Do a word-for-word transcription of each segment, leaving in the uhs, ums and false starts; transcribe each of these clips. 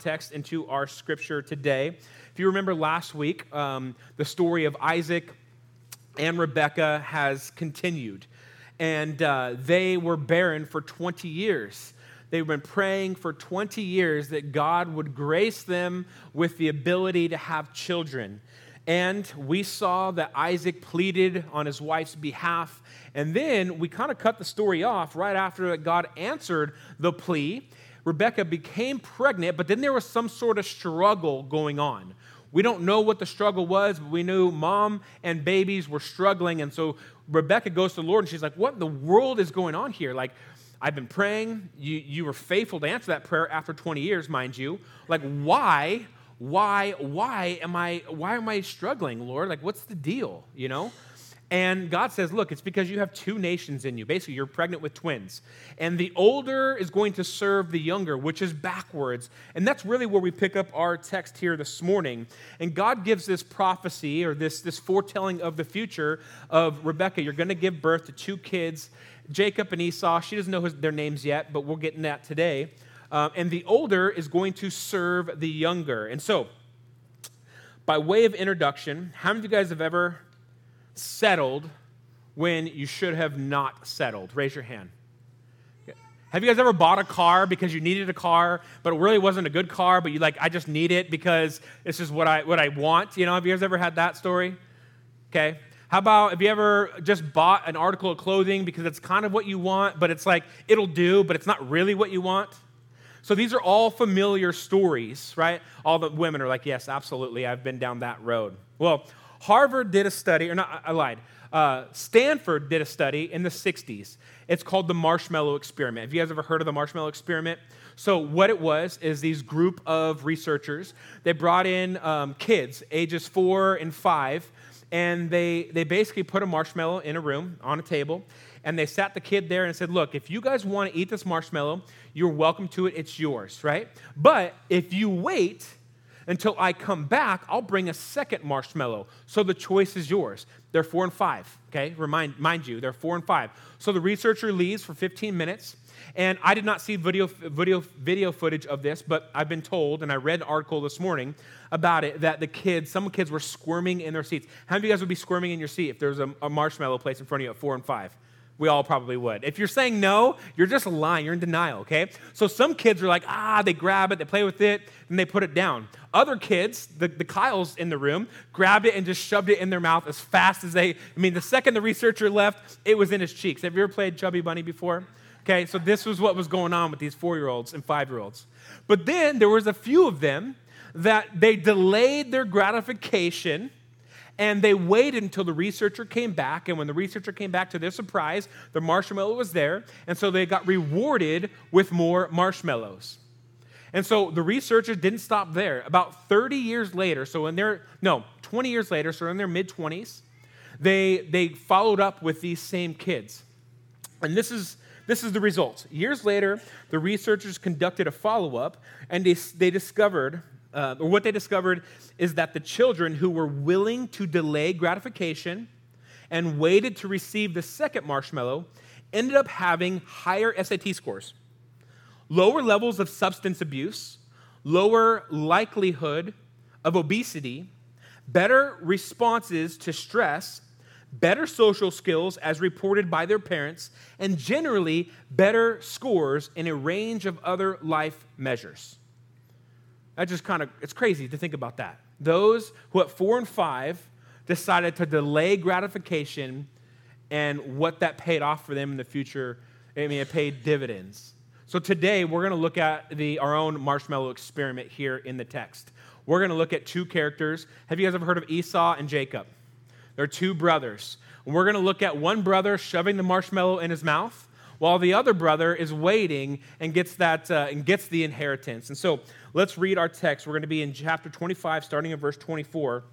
text into our scripture today. If you remember last week, um, the story of Isaac and Rebekah has continued. And uh, they were barren for twenty years. They've been praying for twenty years that God would grace them with the ability to have children. And we saw that Isaac pleaded on his wife's behalf. And then we kind of cut the story off right after that God answered the plea. Rebekah became pregnant, but then there was some sort of struggle going on. We don't know what the struggle was, but we knew mom and babies were struggling. And so Rebekah goes to the Lord, and she's like, what in the world is going on here? Like, I've been praying. You, you were faithful to answer that prayer after twenty years, mind you. Like, why, why, why am I, why am I struggling, Lord? Like, what's the deal, you know? And God says, look, it's because you have two nations in you. Basically, you're pregnant with twins. And the older is going to serve the younger, which is backwards. And that's really where we pick up our text here this morning. And God gives this prophecy, or this, this foretelling of the future of Rebekah. You're going to give birth to two kids, Jacob and Esau. She doesn't know his, their names yet, but we'll get in that today. Um, and the older is going to serve the younger. And so, by way of introduction, how many of you guys have ever settled when you should have not settled? Raise your hand. Have you guys ever bought a car because you needed a car, but it really wasn't a good car, but you like, I just need it because this is what I what I want? You know, have you guys ever had that story? Okay. How about, have you ever just bought an article of clothing because it's kind of what you want, but it's like, it'll do, but it's not really what you want? So these are all familiar stories, right? All the women are like, yes, absolutely, I've been down that road. Well, Harvard did a study, or not, I lied. Uh, Stanford did a study in the sixties. It's called the Marshmallow Experiment. Have you guys ever heard of the Marshmallow Experiment? So what it was is these group of researchers, they brought in um, kids, ages four and five, and they, they basically put a marshmallow in a room on a table, and they sat the kid there and said, look, if you guys want to eat this marshmallow, you're welcome to it, it's yours, right? But if you wait until I come back, I'll bring a second marshmallow. So the choice is yours. They're four and five, okay? Remind, mind you, they're four and five. So the researcher leaves for fifteen minutes, and I did not see video, video, video footage of this, but I've been told, and I read an article this morning about it, that the kids, some kids were squirming in their seats. How many of you guys would be squirming in your seat if there was a, a marshmallow placed in front of you at four and five? We all probably would. If you're saying no, you're just lying. You're in denial, okay? So some kids are like, ah, they grab it, they play with it, and they put it down. Other kids, the, the Kyles in the room, grabbed it and just shoved it in their mouth as fast as they, I mean, the second the researcher left, it was in his cheeks. Have you ever played Chubby Bunny before? Okay, so this was what was going on with these four-year-olds and five-year-olds. But then there was a few of them that they delayed their gratification, and they waited until the researcher came back, and when the researcher came back, to their surprise, the marshmallow was there, and so they got rewarded with more marshmallows. And so the researchers didn't stop there. About thirty years later, so in their, no, twenty years later, so in their mid-twenties, they, they followed up with these same kids. And this is, this is the results. Years later, the researchers conducted a follow-up, and they, they discovered, Uh, or what they discovered is that the children who were willing to delay gratification and waited to receive the second marshmallow ended up having higher S A T scores, lower levels of substance abuse, lower likelihood of obesity, better responses to stress, better social skills as reported by their parents, and generally better scores in a range of other life measures. That just kind of, it's crazy to think about that. Those who at four and five decided to delay gratification, and what that paid off for them in the future, I mean, it paid dividends. So today, we're going to look at the our own marshmallow experiment here in the text. We're going to look at two characters. Have you guys ever heard of Esau and Jacob? They're two brothers. And we're going to look at one brother shoving the marshmallow in his mouth, while the other brother is waiting and gets that uh, and gets the inheritance. And so let's read our text. We're going to be in chapter twenty-five, starting in verse twenty-four.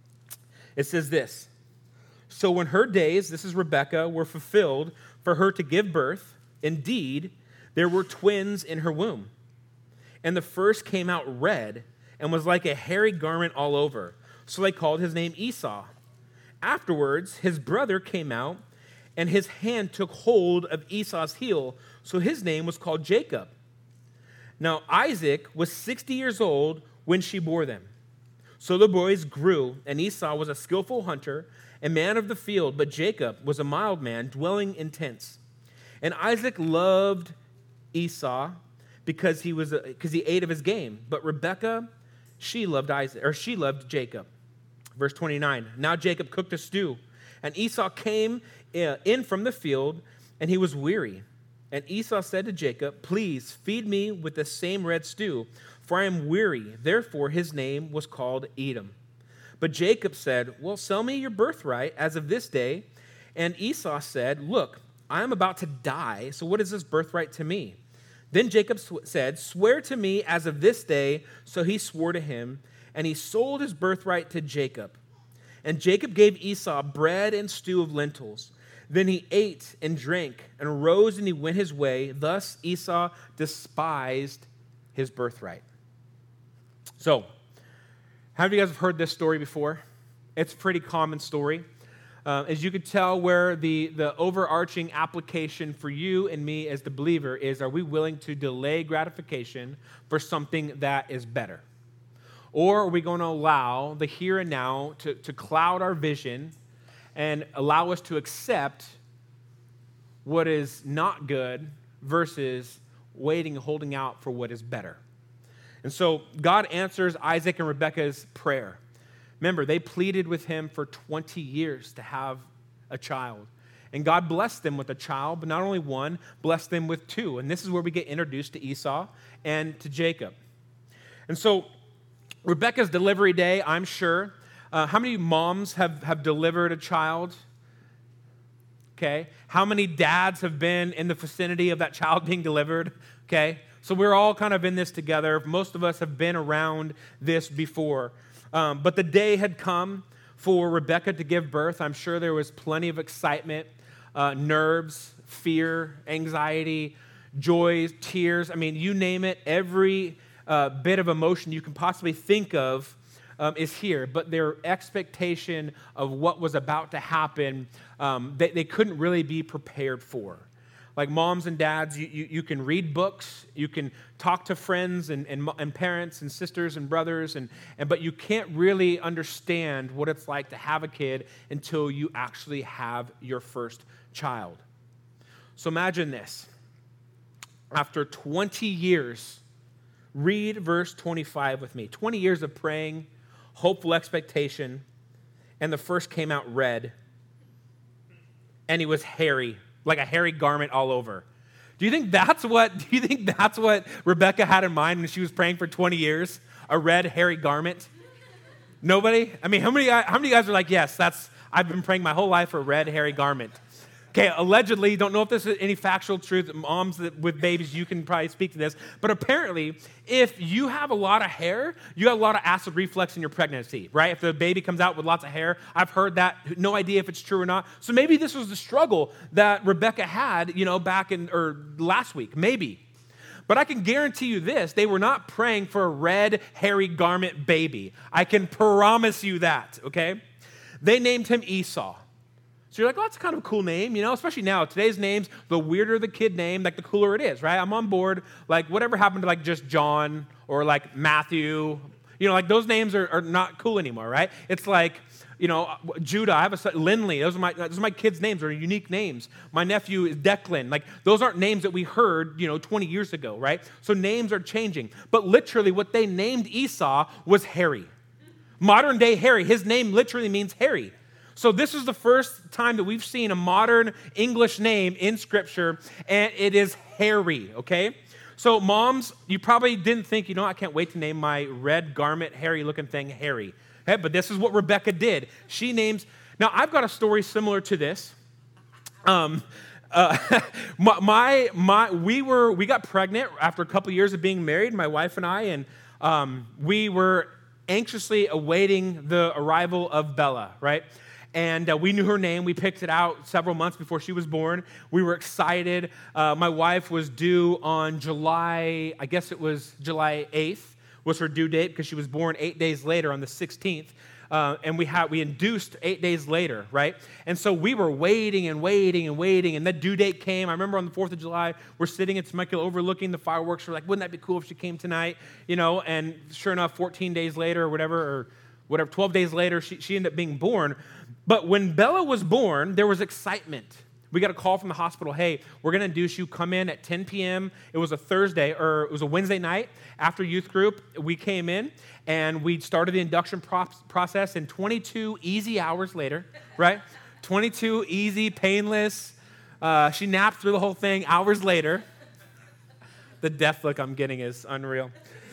It says this: So when her days, this is Rebekah, were fulfilled for her to give birth, indeed, there were twins in her womb. And the first came out red and was like a hairy garment all over. So they called his name Esau. Afterwards, his brother came out, and his hand took hold of Esau's heel, so his name was called Jacob. Now Isaac was sixty years old when she bore them. So the boys grew, and Esau was a skillful hunter, a man of the field, but Jacob was a mild man, dwelling in tents. And Isaac loved Esau because he was because he ate of his game, but Rebekah, she loved Isaac, or she loved Jacob. Verse twenty-nine. Now Jacob cooked a stew, and Esau came in from the field, and he was weary. And Esau said to Jacob, "Please feed me with the same red stew, for I am weary." Therefore his name was called Edom. But Jacob said, "Well, sell me your birthright as of this day." And Esau said, "Look, I am about to die, so what is this birthright to me?" Then Jacob said, "Swear to me as of this day." So he swore to him, and he sold his birthright to Jacob. And Jacob gave Esau bread and stew of lentils. Then he ate and drank and arose and he went his way. Thus Esau despised his birthright. So, how many of you guys have heard this story before? It's a pretty common story. Uh, as you could tell, where the, the overarching application for you and me as the believer is, are we willing to delay gratification for something that is better? Or are we going to allow the here and now to, to cloud our vision and allow us to accept what is not good versus waiting and holding out for what is better? And so God answers Isaac and Rebekah's prayer. Remember, they pleaded with him for twenty years to have a child. And God blessed them with a child, but not only one, blessed them with two. And this is where we get introduced to Esau and to Jacob. And so Rebekah's delivery day, I'm sure. Uh, how many moms have, have delivered a child? Okay. How many dads have been in the vicinity of that child being delivered? Okay. So we're all kind of in this together. Most of us have been around this before. Um, but the day had come for Rebekah to give birth. I'm sure there was plenty of excitement, uh, nerves, fear, anxiety, joys, tears. I mean, you name it. Every uh, bit of emotion you can possibly think of um, is here. But their expectation of what was about to happen, um, they, they couldn't really be prepared for. Like moms and dads, you, you, you can read books, you can talk to friends and, and, and parents and sisters and brothers, and, and but you can't really understand what it's like to have a kid until you actually have your first child. So imagine this. After twenty years, read verse twenty-five with me. twenty years of praying, hopeful expectation, and the first came out red, and he was hairy. Like a hairy garment all over. Do you think that's what, do you think that's what Rebekah had in mind when she was praying for twenty years? A red, hairy garment? Nobody? I mean, how many, how many of you guys are like, yes, that's, I've been praying my whole life for a red, hairy garment. Okay, allegedly, don't know if this is any factual truth. Moms that, with babies, you can probably speak to this. But apparently, if you have a lot of hair, you have a lot of acid reflux in your pregnancy, right? If the baby comes out with lots of hair, I've heard that. No idea if it's true or not. So maybe this was the struggle that Rebekah had, you know, back in, or last week, maybe. But I can guarantee you this, they were not praying for a red, hairy garment baby. I can promise you that, okay? They named him Esau. So you're like, oh, that's kind of a cool name, you know, especially now. Today's names, the weirder the kid name, like the cooler it is, right? I'm on board. Like whatever happened to like just John or like Matthew, you know, like those names are, are not cool anymore, right? It's like, you know, Judah, I have a son, Lindley. Those are my those are my kids' names. They're unique names. My nephew is Declan. Like those aren't names that we heard, you know, twenty years ago, right? So names are changing. But literally what they named Esau was Harry. Modern day Harry. His name literally means Harry. So this is the first time that we've seen a modern English name in Scripture, and it is Harry, okay? So moms, you probably didn't think, you know, I can't wait to name my red garment, hairy-looking thing Harry. Okay? But this is what Rebekah did. She names... Now, I've got a story similar to this. Um, uh, my, my, my, we were, we got pregnant after a couple years of being married, my wife and I, and um, we were anxiously awaiting the arrival of Bella, right? And uh, we knew her name. We picked it out several months before she was born. We were excited. Uh, my wife was due on July, I guess it was July eighth was her due date because she was born eight days later on the sixteenth. Uh, and we had we induced eight days later, right? And so we were waiting and waiting and waiting, and that due date came. I remember on the fourth of July, we're sitting at Temecula overlooking the fireworks. We're like, wouldn't that be cool if she came tonight? You know, and sure enough, fourteen days later or whatever, or whatever, twelve days later, she, she ended up being born. But when Bella was born, there was excitement. We got a call from the hospital, hey, we're going to induce you, come in at ten p.m. It was a Thursday, or it was a Wednesday night after youth group. We came in, and we started the induction pro- process, and twenty-two easy hours later, right? twenty-two easy, painless. Uh, she napped through the whole thing hours later. The death look I'm getting is unreal.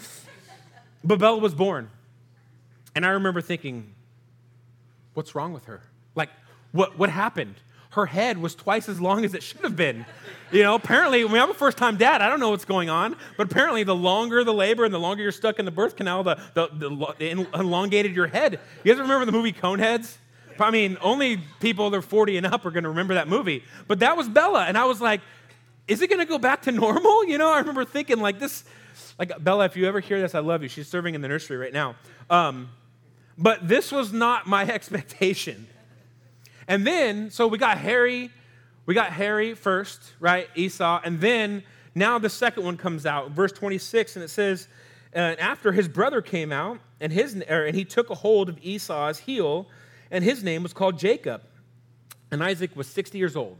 But Bella was born. And I remember thinking, what's wrong with her? Like, what, what happened? Her head was twice as long as it should have been. You know, apparently, I mean, I'm a first-time dad. I don't know what's going on. But apparently, the longer the labor and the longer you're stuck in the birth canal, the, the, the, the elongated your head. You guys remember the movie Coneheads? I mean, only people that are forty and up are going to remember that movie. But that was Bella. And I was like, is it going to go back to normal? You know, I remember thinking like this, like, Bella, if you ever hear this, I love you. She's serving in the nursery right now. Um, but this was not my expectation. And then, so we got Harry, we got Harry first, right, Esau, and then now the second one comes out, verse twenty-six, and it says, uh, after his brother came out, and his er, and he took a hold of Esau's heel, and his name was called Jacob, and Isaac was sixty years old.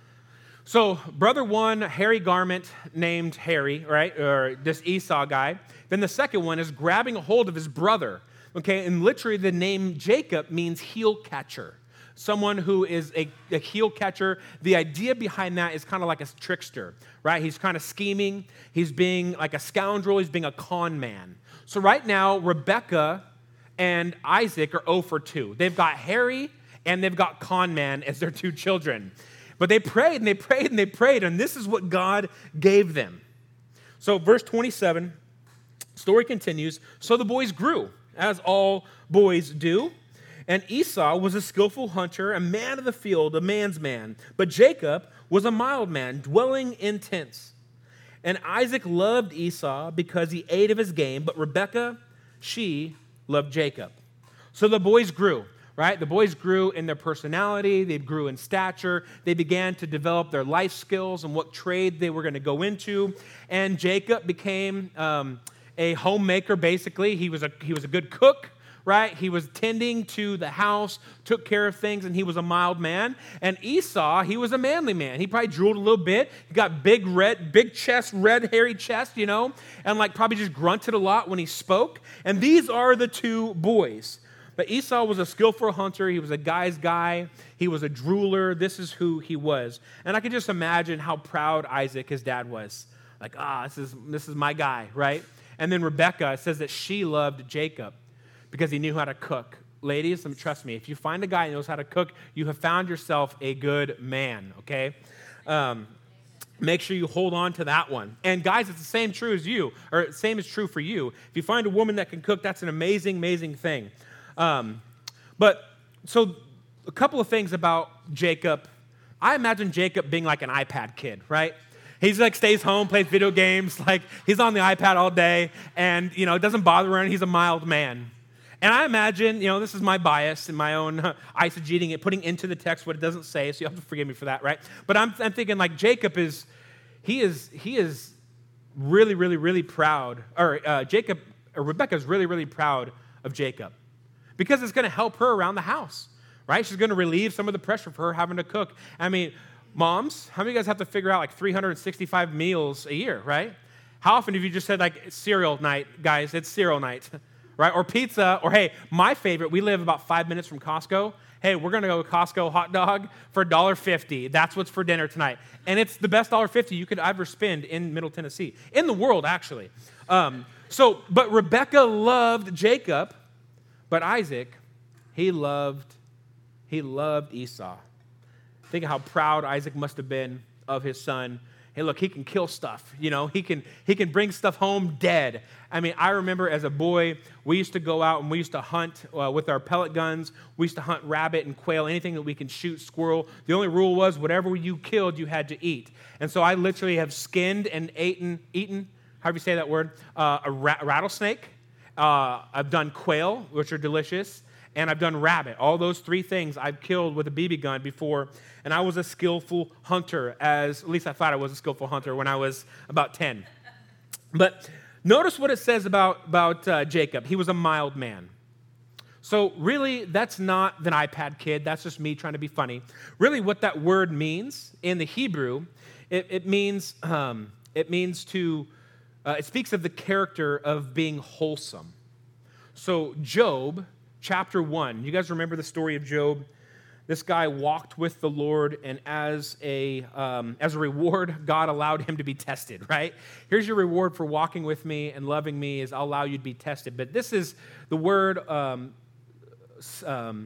So brother one, hairy garment named Harry, right, or this Esau guy. Then the second one is grabbing a hold of his brother, okay, and literally the name Jacob means heel catcher. Someone who is a, a heel catcher. The idea behind that is kind of like a trickster, right? He's kind of scheming. He's being like a scoundrel. He's being a con man. So right now, Rebekah and Isaac are zero for two. They've got Harry and they've got con man as their two children. But they prayed and they prayed and they prayed, and this is what God gave them. So verse twenty-seven, story continues. So the boys grew, as all boys do. And Esau was a skillful hunter, a man of the field, a man's man. But Jacob was a mild man, dwelling in tents. And Isaac loved Esau because he ate of his game, but Rebekah, she loved Jacob. So the boys grew, right? The boys grew in their personality. They grew in stature. They began to develop their life skills and what trade they were going to go into. And Jacob became um, a homemaker, basically. He was a, he was a good cook. Right? He was tending to the house, took care of things, and he was a mild man. And Esau, he was a manly man. He probably drooled a little bit. He got big red, big chest, red, hairy chest, you know, and like probably just grunted a lot when he spoke. And these are the two boys. But Esau was a skillful hunter. He was a guy's guy. He was a drooler. This is who he was. And I can just imagine how proud Isaac, his dad, was. Like, ah, this is, this is my guy, right? And then Rebekah says that she loved Jacob because he knew how to cook. Ladies, trust me, if you find a guy who knows how to cook, you have found yourself a good man, okay? Um, make sure you hold on to that one. And guys, it's the same true as you, or same is true for you. If you find a woman that can cook, that's an amazing, amazing thing. Um, but, so a couple of things about Jacob. I imagine Jacob being like an iPad kid, right? He's like stays home, plays video games, like he's on the iPad all day, and, you know, it doesn't bother him. He's a mild man. And I imagine, you know, this is my bias and my own uh, eisegeting it, putting into the text what it doesn't say, so you have to forgive me for that, right? But I'm, I'm thinking like Jacob is, he is, he is really, really, really proud, or uh, Jacob, or Rebekah is really, really proud of Jacob because it's going to help her around the house, right? She's going to relieve some of the pressure for her having to cook. I mean, moms, how many of you guys have to figure out like three hundred sixty-five meals a year, right? How often have you just said like cereal night, guys, it's cereal night. Right? Or pizza, or hey, my favorite, we live about five minutes from Costco. Hey, we're going to go to Costco hot dog for one dollar fifty. That's what's for dinner tonight. And it's the best one dollar fifty you could ever spend in Middle Tennessee. In the world, actually. Um, so, but Rebekah loved Jacob, but Isaac, he loved, he loved Esau. Think of how proud Isaac must have been of his son. Hey, look, he can kill stuff, you know, he can he can bring stuff home dead. I mean, I remember as a boy, we used to go out and we used to hunt uh, with our pellet guns. We used to hunt rabbit and quail, anything that we can shoot, squirrel. The only rule was whatever you killed, you had to eat. And so I literally have skinned and eaten, eaten, however you say that word, uh, a ra- rattlesnake. Uh, I've done quail, which are delicious. and I've done rabbit. All those three things I've killed with a B B gun before, and I was a skillful hunter, as at least I thought I was a skillful hunter when I was about ten. But notice what it says about, about uh, Jacob. He was a mild man. So really, that's not an iPad kid. That's just me trying to be funny. Really, what that word means in the Hebrew, it, it means um, it means to, uh, it speaks of the character of being wholesome. So Job, chapter one, you guys remember the story of Job? This guy walked with the Lord, and as a um, as a reward, God allowed him to be tested, right? Here's your reward for walking with me and loving me, is I'll allow you to be tested. But this is the word, um, um,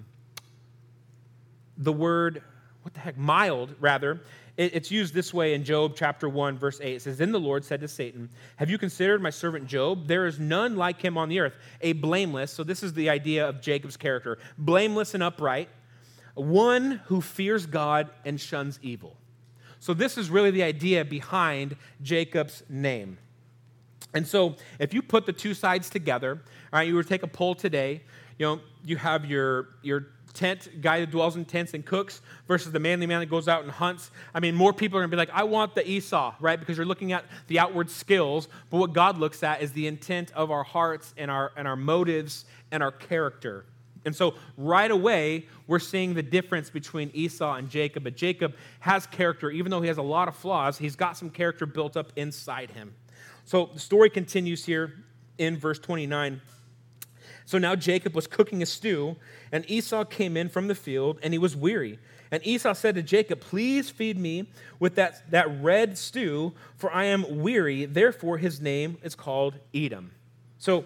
the word, what the heck, mild, rather. It, it's used this way in Job chapter one, verse eight. It says, then the Lord said to Satan, have you considered my servant Job? There is none like him on the earth, a blameless, so this is the idea of Jacob's character, blameless and upright, one who fears God and shuns evil. So this is really the idea behind Jacob's name. And so if you put the two sides together, all right, you were to take a poll today, you know, you have your, your tent guy that dwells in tents and cooks versus the manly man that goes out and hunts. I mean, more people are going to be like, I want the Esau, right? Because you're looking at the outward skills, but what God looks at is the intent of our hearts and our, and our motives and our character. And so right away, we're seeing the difference between Esau and Jacob. But Jacob has character. Even though he has a lot of flaws, he's got some character built up inside him. So the story continues here in verse twenty-nine. So now Jacob was cooking a stew, and Esau came in from the field, and he was weary. And Esau said to Jacob, please feed me with that, that red stew, for I am weary. Therefore his name is called Edom. So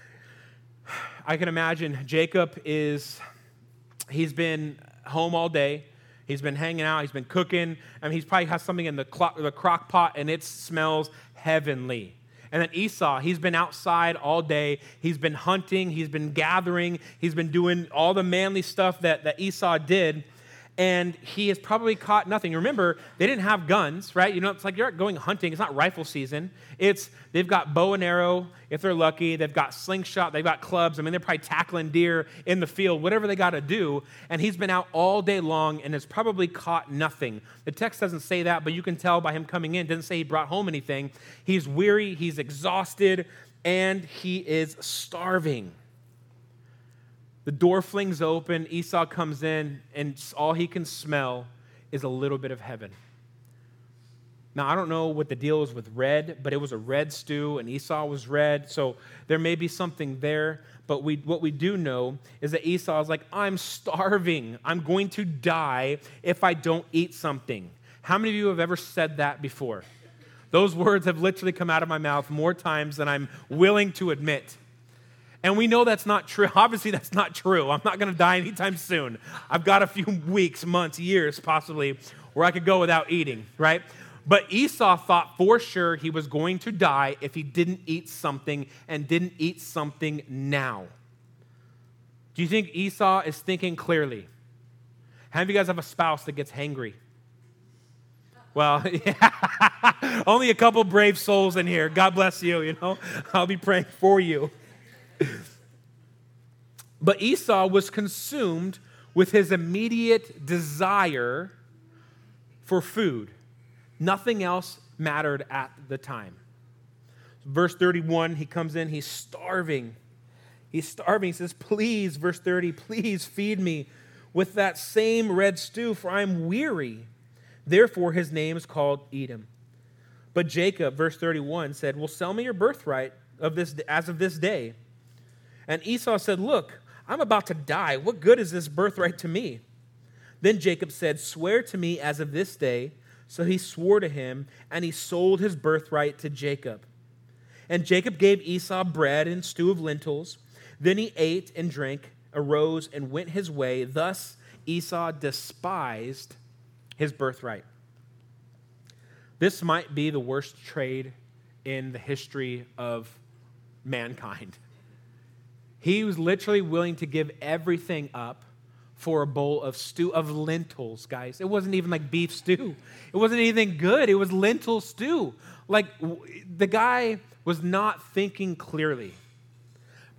I can imagine Jacob is, he's been home all day. He's been hanging out. He's been cooking. I mean, he's probably has something in the, clock, the crock pot, and it smells heavenly. And then Esau, he's been outside all day. He's been hunting. He's been gathering. He's been doing all the manly stuff that, that Esau did. And he has probably caught nothing. Remember, they didn't have guns, right? You know, it's like you're going hunting. It's not rifle season. It's, they've got bow and arrow, if they're lucky. They've got slingshot. They've got clubs. I mean, they're probably tackling deer in the field, whatever they got to do. And he's been out all day long and has probably caught nothing. The text doesn't say that, but you can tell by him coming in. It doesn't say he brought home anything. He's weary. He's exhausted. And he is starving. The door flings open, Esau comes in, and all he can smell is a little bit of heaven. Now, I don't know what the deal is with red, but it was a red stew, and Esau was red, so there may be something there. But we, what we do know is that Esau is like, I'm starving. I'm going to die if I don't eat something. How many of you have ever said that before? Those words have literally come out of my mouth more times than I'm willing to admit. And we know that's not true. Obviously, that's not true. I'm not going to die anytime soon. I've got a few weeks, months, years, possibly, where I could go without eating, right? But Esau thought for sure he was going to die if he didn't eat something and didn't eat something now. Do you think Esau is thinking clearly? How many of you guys have a spouse that gets hangry? Well, yeah. Only a couple brave souls in here. God bless you, you know. I'll be praying for you. But Esau was consumed with his immediate desire for food. Nothing else mattered at the time. Verse thirty-one, he comes in, he's starving. He's starving. He says, please, verse thirty, please feed me with that same red stew, for I am weary. Therefore his name is called Edom. But Jacob, verse thirty-one, said, well, sell me your birthright of this as of this day. And Esau said, look, I'm about to die. What good is this birthright to me? Then Jacob said, swear to me as of this day. So he swore to him, and he sold his birthright to Jacob. And Jacob gave Esau bread and stew of lentils. Then he ate and drank, arose, and went his way. Thus Esau despised his birthright. This might be the worst trade in the history of mankind. He was literally willing to give everything up for a bowl of stew, of lentils, guys. It wasn't even like beef stew. It wasn't anything good. It was lentil stew. Like, the guy was not thinking clearly.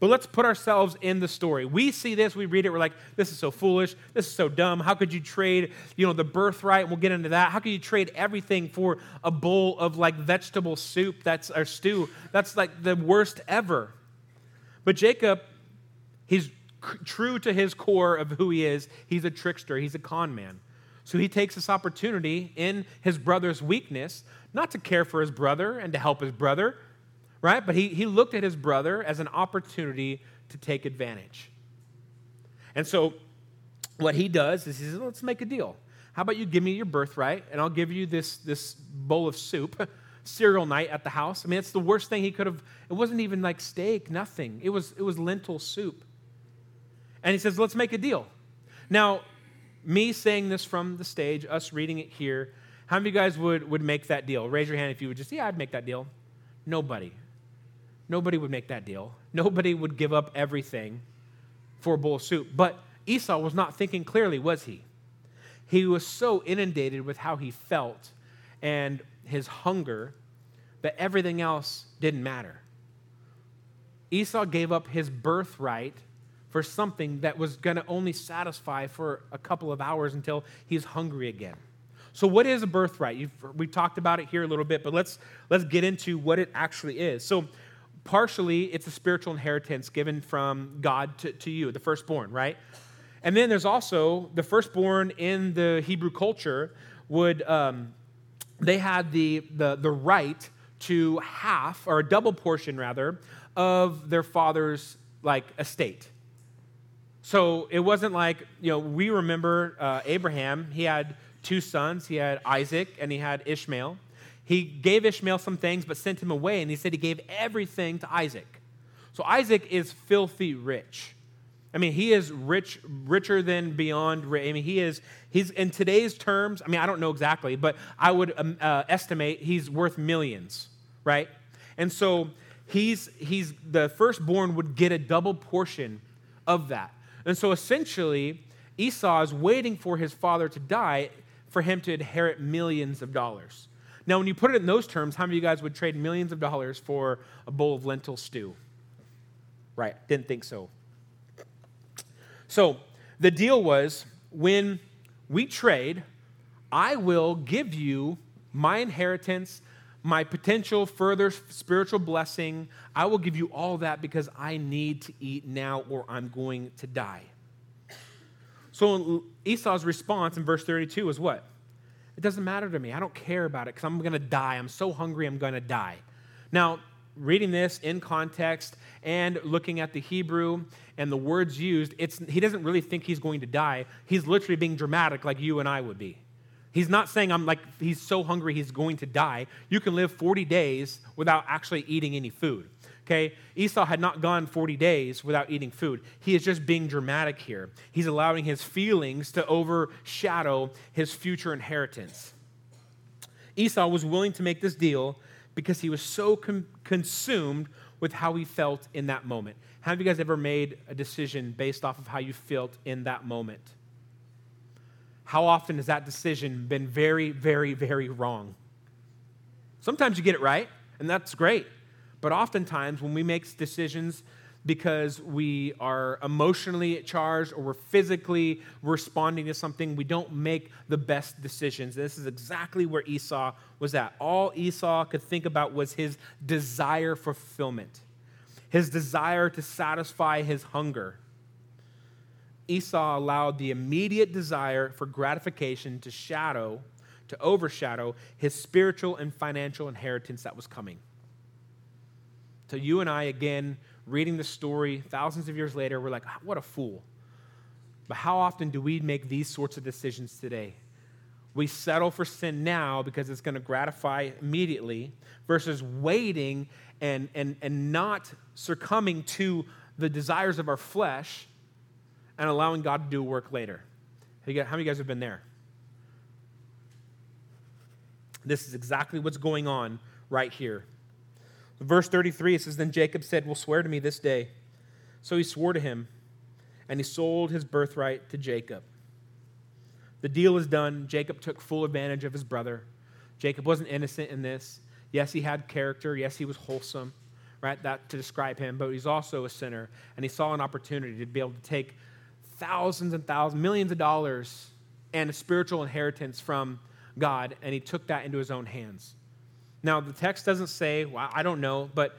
But let's put ourselves in the story. We see this, we read it, we're like, this is so foolish, this is so dumb. How could you trade, you know, the birthright? We'll get into that. How could you trade everything for a bowl of like vegetable soup that's or stew? That's like the worst ever. But Jacob, he's c- true to his core of who he is. He's a trickster, he's a con man. So he takes this opportunity in his brother's weakness, not to care for his brother and to help his brother, right? But he, he looked at his brother as an opportunity to take advantage. And so what he does is he says, let's make a deal. How about you give me your birthright, and I'll give you this, this bowl of soup, cereal night at the house. I mean, it's the worst thing he could have. It wasn't even like steak, nothing. It was, it was lentil soup. And he says, let's make a deal. Now, me saying this from the stage, us reading it here, how many of you guys would, would make that deal? Raise your hand if you would just, yeah, I'd make that deal. Nobody. Nobody would make that deal. Nobody would give up everything for a bowl of soup. But Esau was not thinking clearly, was he? He was so inundated with how he felt and his hunger that everything else didn't matter. Esau gave up his birthright for something that was going to only satisfy for a couple of hours until he's hungry again. So what is a birthright? You've, we talked about it here a little bit, but let's, let's get into what it actually is. So partially, it's a spiritual inheritance given from God to, to you, the firstborn, right? And then there's also the firstborn in the Hebrew culture would, um, they had the, the, the right to half, or a double portion rather, of their father's like estate. So it wasn't like, you know, we remember uh, Abraham, he had two sons, he had Isaac and he had Ishmael. He gave Ishmael some things but sent him away, and he said he gave everything to Isaac. So Isaac is filthy rich. I mean, he is rich, richer than beyond. I mean, he is, he's in today's terms, I mean, I don't know exactly, but I would um, uh, estimate he's worth millions, right? And so he's, he's, the firstborn would get a double portion of that. And so essentially, Esau is waiting for his father to die for him to inherit millions of dollars. Now, when you put it in those terms, how many of you guys would trade millions of dollars for a bowl of lentil stew? Right, didn't think so. So the deal was, when we trade, I will give you my inheritance, my potential further spiritual blessing. I will give you all that because I need to eat now or I'm going to die. So Esau's response in verse thirty-two is what? It doesn't matter to me. I don't care about it because I'm going to die. I'm so hungry, I'm going to die. Now, reading this in context and looking at the Hebrew and the words used, it's, he doesn't really think he's going to die. He's literally being dramatic like you and I would be. He's not saying I'm like, he's so hungry he's going to die. You can live forty days without actually eating any food. Okay, Esau had not gone forty days without eating food. He is just being dramatic here. He's allowing his feelings to overshadow his future inheritance. Esau was willing to make this deal because he was so com- consumed with how he felt in that moment. Have you guys ever made a decision based off of how you felt in that moment? How often has that decision been very, very, very wrong? Sometimes you get it right, and that's great. But oftentimes when we make decisions because we are emotionally charged or we're physically responding to something, we don't make the best decisions. This is exactly where Esau was at. All Esau could think about was his desire for fulfillment, his desire to satisfy his hunger. Esau allowed the immediate desire for gratification to shadow, to overshadow his spiritual and financial inheritance that was coming. So you and I, again, reading the story thousands of years later, we're like, what a fool. But how often do we make these sorts of decisions today? We settle for sin now because it's going to gratify immediately versus waiting and, and, and not succumbing to the desires of our flesh and allowing God to do work later. How many of you guys have been there? This is exactly what's going on right here. Verse thirty-three, it says, then Jacob said, well, swear to me this day. So he swore to him, and he sold his birthright to Jacob. The deal is done. Jacob took full advantage of his brother. Jacob wasn't innocent in this. Yes, he had character. Yes, he was wholesome, right? That to describe him, but he's also a sinner. And he saw an opportunity to be able to take thousands and thousands, millions of dollars and a spiritual inheritance from God, and he took that into his own hands. Now, the text doesn't say, well, I don't know, but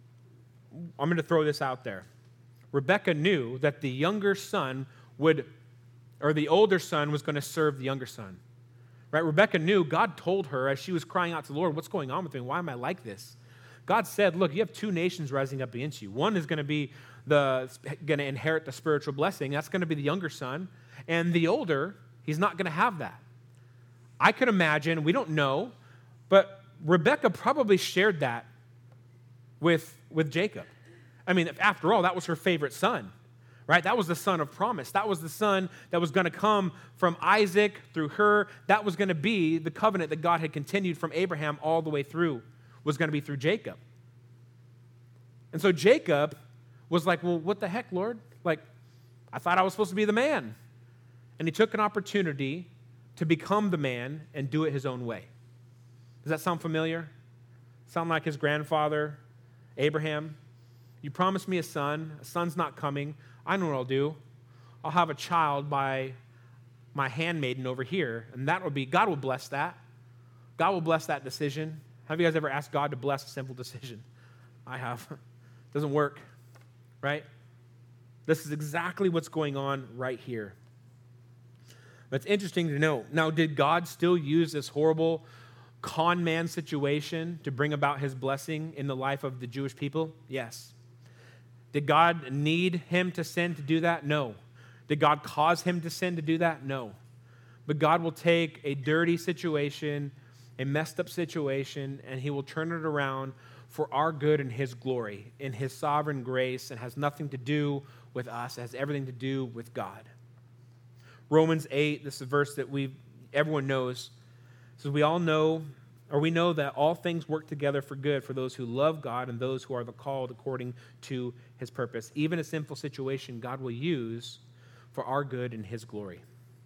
I'm going to throw this out there. Rebekah knew that the younger son would, or the older son was going to serve the younger son. Right? Rebekah knew, God told her as she was crying out to the Lord, what's going on with me? Why am I like this? God said, look, you have two nations rising up against you. One is going to be the going to inherit the spiritual blessing. That's going to be the younger son. And the older, he's not going to have that. I could imagine, we don't know, but Rebekah probably shared that with, with Jacob. I mean, after all, that was her favorite son, right? That was the son of promise. That was the son that was going to come from Isaac through her. That was going to be the covenant that God had continued from Abraham all the way through, was going to be through Jacob. And so Jacob was like, well, what the heck, Lord? Like, I thought I was supposed to be the man. And he took an opportunity to become the man and do it his own way. Does that sound familiar? Sound like his grandfather, Abraham? You promised me a son. A son's not coming. I know what I'll do. I'll have a child by my handmaiden over here, and that will be, God will bless that. God will bless that decision. Have you guys ever asked God to bless a simple decision? I have. Doesn't work, right? This is exactly what's going on right here. But it's interesting to know. Now, did God still use this horrible con man situation to bring about his blessing in the life of the Jewish people? Yes. Did God need him to sin to do that? No. Did God cause him to sin to do that? No. But God will take a dirty situation, a messed up situation, and he will turn it around for our good and his glory, in his sovereign grace, and has nothing to do with us. It has everything to do with God. Romans eight, this is a verse that we everyone knows. It says, we all know, or we know that all things work together for good for those who love God and those who are the called according to his purpose. Even a sinful situation God will use for our good and his glory.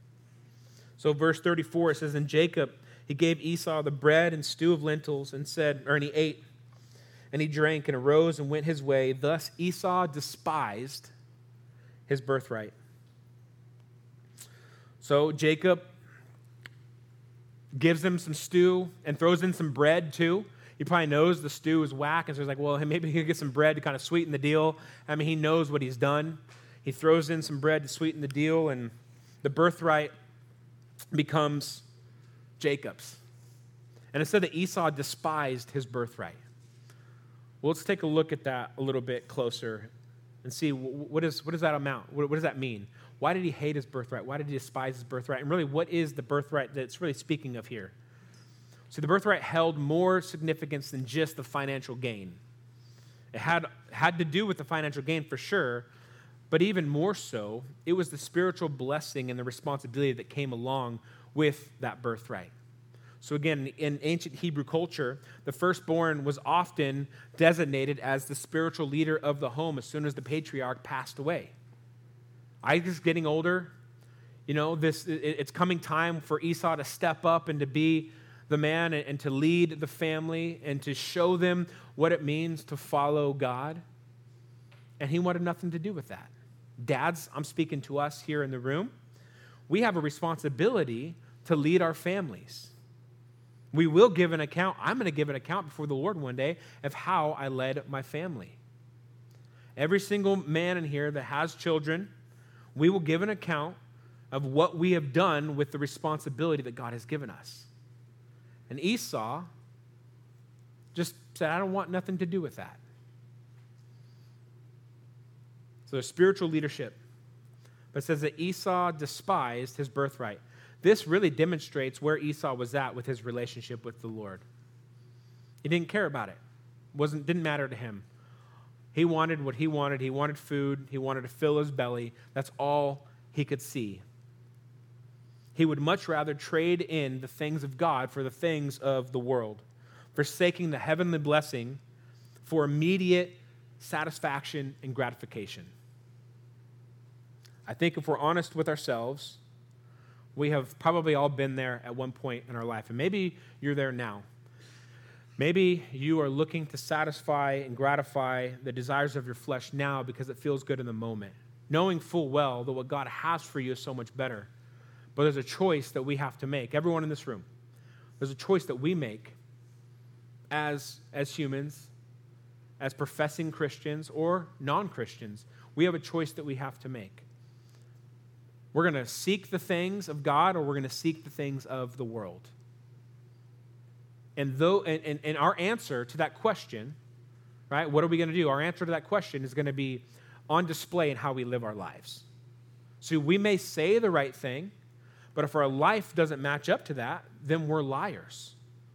So verse thirty-four, it says, and Jacob, he gave Esau the bread and stew of lentils and said, or and he ate, and he drank and arose and went his way. Thus Esau despised his birthright. So Jacob gives him some stew and throws in some bread too. He probably knows the stew is whack, and so he's like, well, maybe he can get some bread to kind of sweeten the deal. I mean, he knows what he's done. He throws in some bread to sweeten the deal, and the birthright becomes Jacob's. And it said that Esau despised his birthright. Well, let's take a look at that a little bit closer and see what, is, what does that amount, what, what does that mean? Why did he hate his birthright? Why did he despise his birthright? And really, what is the birthright that it's really speaking of here? See, the birthright held more significance than just the financial gain. It had, had to do with the financial gain for sure, but even more so, it was the spiritual blessing and the responsibility that came along with that birthright. So again, in ancient Hebrew culture, the firstborn was often designated as the spiritual leader of the home as soon as the patriarch passed away. Isaac's getting older. You know, this it's coming time for Esau to step up and to be the man and to lead the family and to show them what it means to follow God. And he wanted nothing to do with that. Dads, I'm speaking to us here in the room. We have a responsibility to lead our families. We will give an account. I'm going to give an account before the Lord one day of how I led my family. Every single man in here that has children, we will give an account of what we have done with the responsibility that God has given us. And Esau just said, I don't want nothing to do with that. So there's spiritual leadership. But it says that Esau despised his birthright. This really demonstrates where Esau was at with his relationship with the Lord. He didn't care about it. It wasn't, didn't matter to him. He wanted what he wanted. He wanted food. He wanted to fill his belly. That's all he could see. He would much rather trade in the things of God for the things of the world, forsaking the heavenly blessing for immediate satisfaction and gratification. I think if we're honest with ourselves, we have probably all been there at one point in our life, and maybe you're there now. Maybe you are looking to satisfy and gratify the desires of your flesh now because it feels good in the moment, knowing full well that what God has for you is so much better. But there's a choice that we have to make. Everyone in this room, there's a choice that we make as, as humans, as professing Christians or non-Christians. We have a choice that we have to make. We're going to seek the things of God, or we're going to seek the things of the world. And, though, and, and, and our answer to that question, right, what are we going to do? Our answer to that question is going to be on display in how we live our lives. So we may say the right thing, but if our life doesn't match up to that, then we're liars.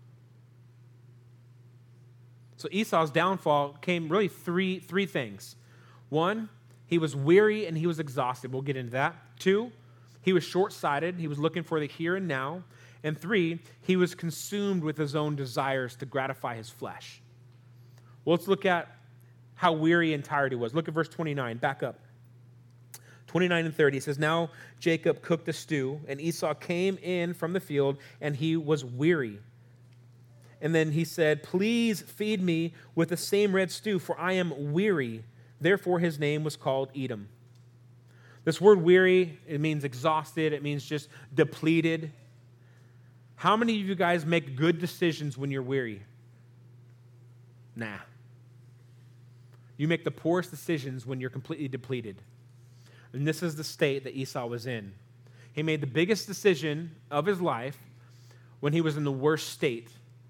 So Esau's downfall came really three, three things. One, he was weary and he was exhausted. We'll get into that. Two, he was short-sighted. He was looking for the here and now. And three, he was consumed with his own desires to gratify his flesh. Well, let's look at how weary and tired he was. Look at verse twenty-nine. Back up. twenty-nine and thirty. It says, "Now Jacob cooked a stew, and Esau came in from the field, and he was weary. And then he said, 'Please feed me with the same red stew, for I am weary.' Therefore his name was called Edom." This word weary, it means exhausted. It means just depleted. How many of you guys make good decisions when you're weary? Nah. You make the poorest decisions when you're completely depleted. And this is the state that Esau was in. He made the biggest decision of his life when he was in the worst state.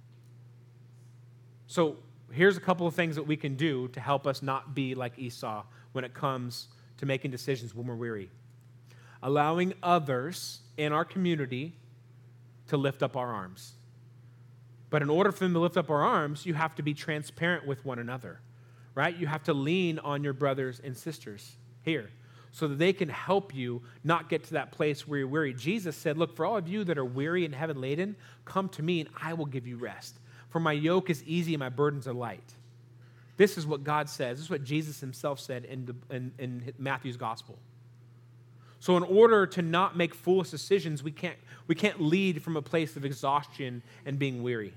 So here's a couple of things that we can do to help us not be like Esau when it comes to making decisions when we're weary. Allowing others in our community to lift up our arms. But in order for them to lift up our arms, you have to be transparent with one another, right? You have to lean on your brothers and sisters here so that they can help you not get to that place where you're weary. Jesus said, "Look, for all of you that are weary and heavy laden, come to me and I will give you rest. For my yoke is easy and my burdens are light." This is what God says. This is what Jesus himself said in, the, in, in Matthew's gospel. So in order to not make foolish decisions, we can't, we can't lead from a place of exhaustion and being weary.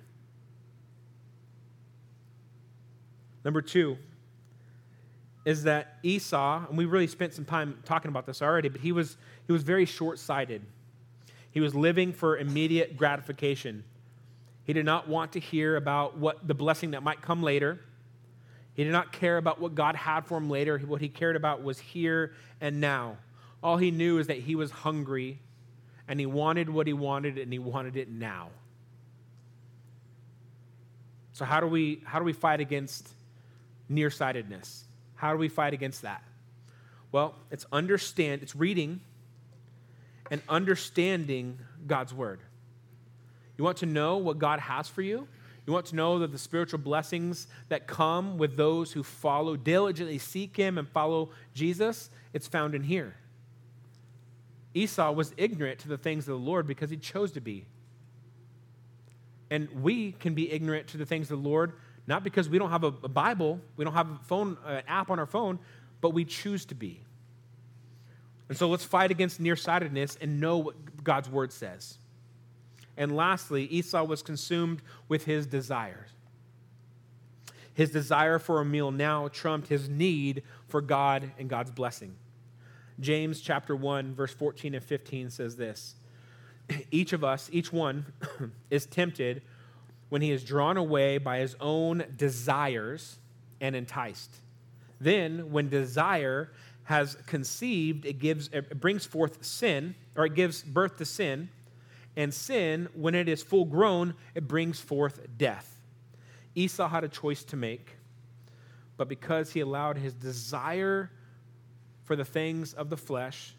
Number two is that Esau, and we really spent some time talking about this already, but he was, he was very short-sighted. He was living for immediate gratification. He did not want to hear about what the blessing that might come later. He did not care about what God had for him later. What he cared about was here and now. All he knew is that he was hungry, and he wanted what he wanted, and he wanted it now. So how do we, how do we fight against nearsightedness? How do we fight against that? Well, it's understand, it's reading and understanding God's word. You want to know what God has for you? You want to know that the spiritual blessings that come with those who follow, diligently seek him and follow Jesus, it's found in here. Esau was ignorant to the things of the Lord because he chose to be. And we can be ignorant to the things of the Lord, not because we don't have a, a Bible, we don't have a phone, an app on our phone, but we choose to be. And so let's fight against nearsightedness and know what God's word says. And lastly, Esau was consumed with his desires. His desire for a meal now trumped his need for God and God's blessing. James chapter one, verse fourteen and fifteen says this: "Each of us, each one, is tempted when he is drawn away by his own desires and enticed. Then, when desire has conceived, it gives, it brings forth sin, or it gives birth to sin. And sin, when it is full grown, it brings forth death." Esau had a choice to make, but because he allowed his desire for the things of the flesh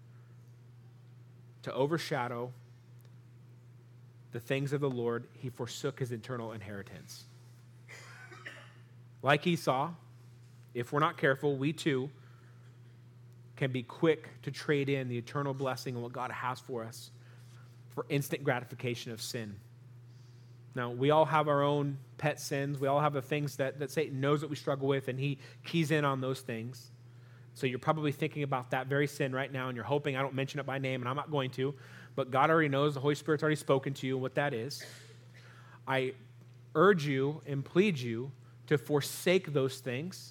to overshadow the things of the Lord, he forsook his eternal inheritance. Like Esau, if we're not careful, we too can be quick to trade in the eternal blessing and what God has for us for instant gratification of sin. Now, we all have our own pet sins. We all have the things that, that Satan knows that we struggle with, and he keys in on those things. So you're probably thinking about that very sin right now, and you're hoping I don't mention it by name, and I'm not going to, but God already knows. The Holy Spirit's already spoken to you what that is. I urge you and plead you to forsake those things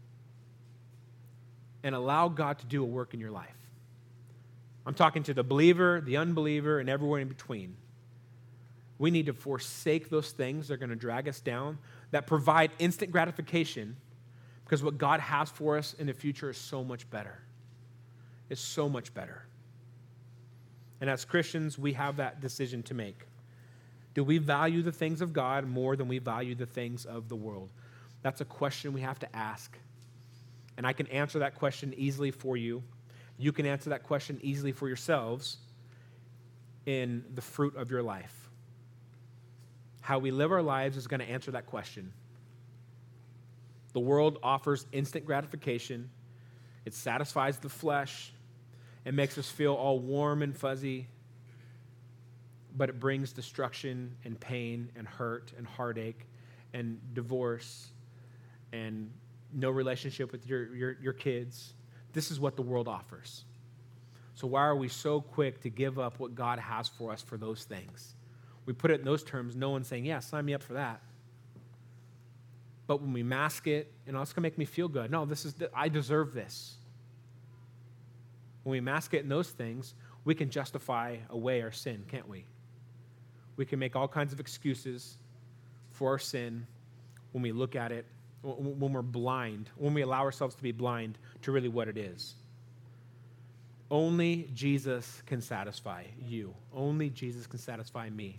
and allow God to do a work in your life. I'm talking to the believer, the unbeliever, and everyone in between. We need to forsake those things that are going to drag us down, that provide instant gratification, because what God has for us in the future is so much better. It's so much better. And as Christians, we have that decision to make. Do we value the things of God more than we value the things of the world? That's a question we have to ask. And I can answer that question easily for you. You can answer that question easily for yourselves in the fruit of your life. How we live our lives is going to answer that question. The world offers instant gratification. It satisfies the flesh. It makes us feel all warm and fuzzy. But it brings destruction and pain and hurt and heartache and divorce and no relationship with your, your, your kids. This is what the world offers. So why are we so quick to give up what God has for us for those things? We put it in those terms, no one's saying, yeah, sign me up for that. But when we mask it, you know, it's going to make me feel good. No, this is, I deserve this. When we mask it in those things, we can justify away our sin, can't we? We can make all kinds of excuses for our sin when we look at it, when we're blind, when we allow ourselves to be blind to really what it is. Only Jesus can satisfy you. Only Jesus can satisfy me.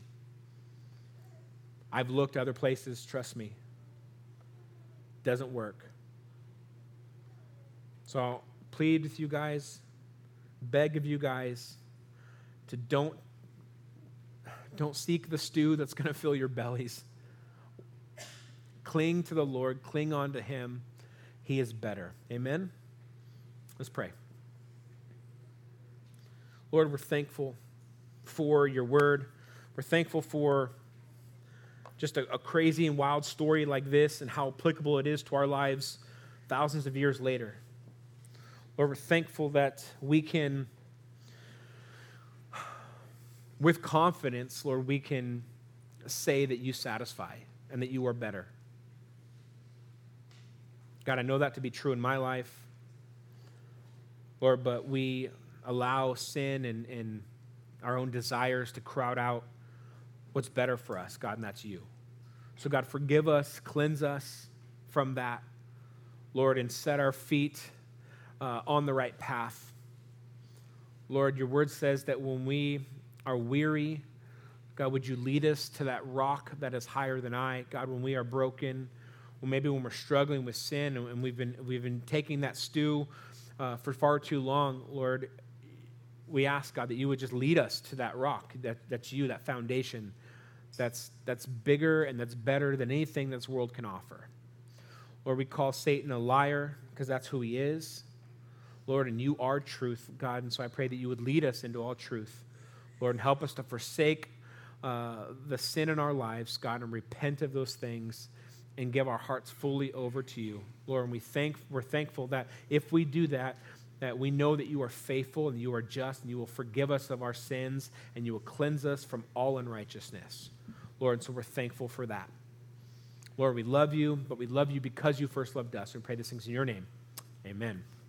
I've looked other places, trust me. Doesn't work. So I'll plead with you guys, beg of you guys to don't, don't seek the stew that's going to fill your bellies. Cling to the Lord. Cling on to him. He is better. Amen? Let's pray. Lord, we're thankful for your word. We're thankful for just a, a crazy and wild story like this and how applicable it is to our lives thousands of years later. Lord, we're thankful that we can, with confidence, Lord, we can say that you satisfy and that you are better. God, I know that to be true in my life, Lord, but we allow sin and, and our own desires to crowd out what's better for us, God, and that's you. So, God, forgive us, cleanse us from that, Lord, and set our feet uh, on the right path. Lord, your word says that when we are weary, God, would you lead us to that rock that is higher than I? God, when we are broken, well, maybe when we're struggling with sin and we've been we've been taking that stew uh, for far too long, Lord, we ask, God, that you would just lead us to that rock, that, that's you, that foundation that's, that's bigger and that's better than anything this world can offer. Lord, we call Satan a liar because that's who he is. Lord, and you are truth, God, and so I pray that you would lead us into all truth, Lord, and help us to forsake uh, the sin in our lives, God, and repent of those things and give our hearts fully over to you. Lord, and we thank, we're thankful that if we do that, that we know that you are faithful and you are just and you will forgive us of our sins and you will cleanse us from all unrighteousness. Lord, and so we're thankful for that. Lord, we love you, but we love you because you first loved us. We pray these things in your name. Amen.